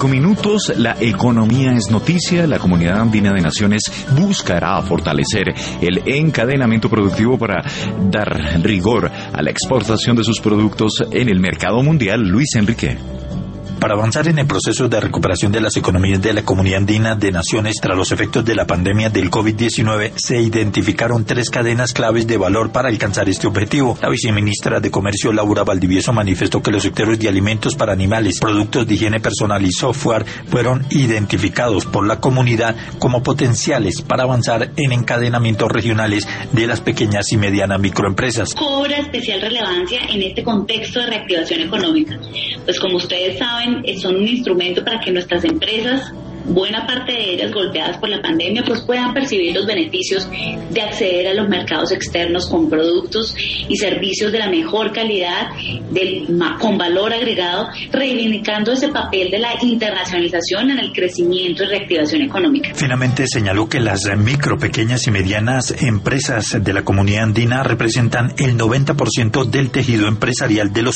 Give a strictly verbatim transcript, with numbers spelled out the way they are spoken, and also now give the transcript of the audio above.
Minutos, la economía es noticia. La Comunidad Andina de Naciones buscará fortalecer el encadenamiento productivo para dar rigor a la exportación de sus productos en el mercado mundial. Luis Enrique. Para avanzar en el proceso de recuperación de las economías de la Comunidad Andina de Naciones tras los efectos de la pandemia del COVID diecinueve, se identificaron tres cadenas claves de valor para alcanzar este objetivo. La viceministra de Comercio, Laura Valdivieso, manifestó que los sectores de alimentos para animales, productos de higiene personal y software fueron identificados por la comunidad como potenciales para avanzar en encadenamientos regionales de las pequeñas y medianas microempresas. Cobra especial relevancia en este contexto de reactivación económica. Pues como ustedes saben, son un instrumento para que nuestras empresas, buena parte de ellas golpeadas por la pandemia, pues puedan percibir los beneficios de acceder a los mercados externos con productos y servicios de la mejor calidad, del, con valor agregado, reivindicando ese papel de la internacionalización en el crecimiento y reactivación económica. Finalmente señaló que las micro, pequeñas y medianas empresas de la Comunidad Andina representan el noventa por ciento del tejido empresarial de los